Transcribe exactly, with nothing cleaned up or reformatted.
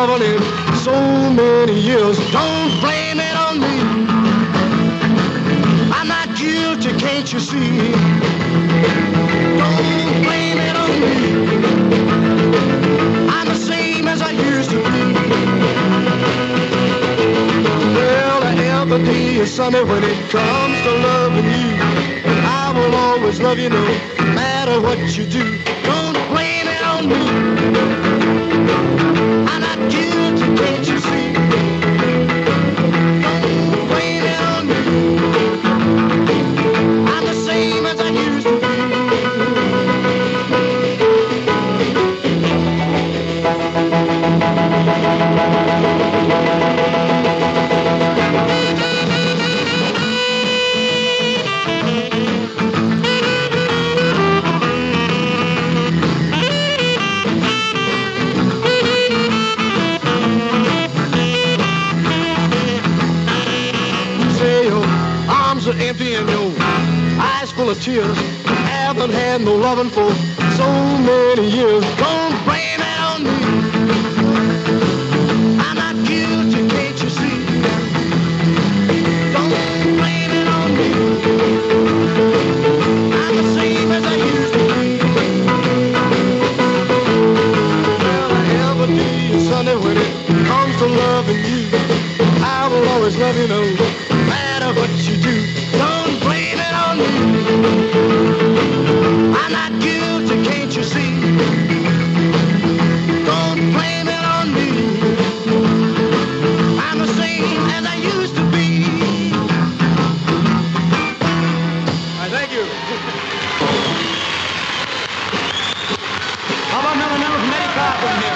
loving in so many years. Don't blame it on me. I'm not guilty, can't you see? Don't blame it on me. I'm the same as I used to be. Well, every day is sunny when it comes to loving you. I will always love you no matter what you do. Don't blame it on me. I'm not guilty, can't you see? Don't blame it on me. I'm the same as I used to be. Are empty and your eyes full of tears. Haven't had no loving for so many years. Don't blame it on me. I'm not guilty, can't you see? Don't blame it on me. I'm the same as I used to be. Well, every day is sunny when it comes to loving you. I will always love you no matter what you do. Don't blame it on me. I'm not guilty, can't you see? Don't blame it on me. I'm the same as I used to be. All right, thank you. How about another number from Eddie Cochran here?